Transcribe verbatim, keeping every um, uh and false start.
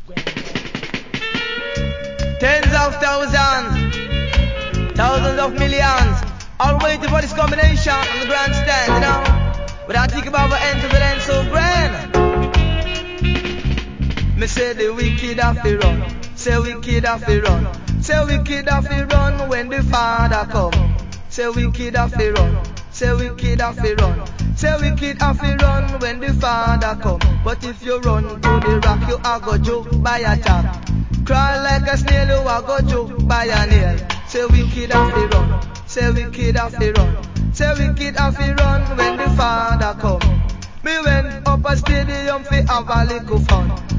Tens of thousands, thousands of millions, all waiting for this combination on the grandstand, you know. But I think about what ends with end so grand. Me say the wicked have to run, say wicked have to run, say wicked have to run when the Father come. Say wicked have to run, say wicked have to run, say wicked have to run when the Father come. But if you run to the rock, you are go choke by a chop. Crawl like a snail, you are go choke by a nail. Say wicked have to run, say wicked have to run, say wicked have to run when the Father come. Me went up a stadium fi have a little fun.